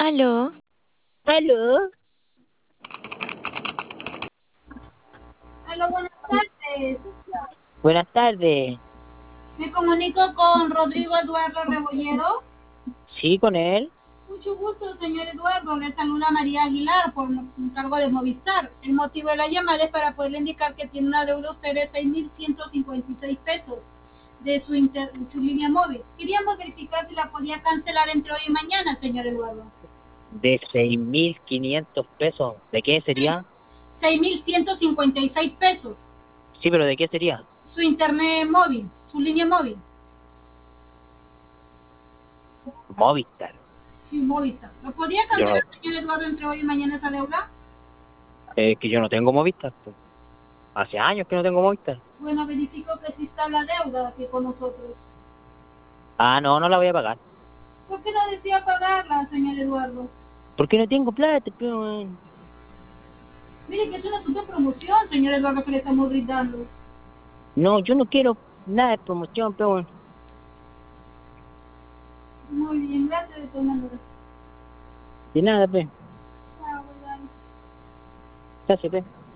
Aló, Aló, Aló, buenas tardes. buenas tardes. Me comunico con Rodrigo Eduardo Rebollero. Sí, con él. Mucho gusto, señor Eduardo. Le saluda María Aguilar por encargo de Movistar. El motivo de la llamada es para poderle indicar que tiene una deuda usted de 6.156 pesos de su línea móvil. Queríamos verificar si la podía cancelar entre hoy y mañana, señor Eduardo. De 6.500 pesos. ¿De qué Sí, sería? 6.156 pesos. Sí, pero ¿de qué sería? Su internet móvil, su línea móvil. Movistar. Sí, Movistar. ¿Lo podía Yo no, cancelar, señor Eduardo, entre hoy y mañana esa deuda? que yo no tengo Movistar, pues. Hace años que no tengo Movistar. Bueno, verifico que sí está la deuda aquí con nosotros. Ah, no, no la voy a pagar. ¿Por qué no decía pagarla, señor Eduardo? Porque no tengo plata, pero... Mire que es una super promoción, señor Eduardo, que le estamos brindando. No, yo no quiero nada de promoción, pero... Muy bien, gracias de todas maneras. De nada, pues. Chao, bye. Gracias, pues.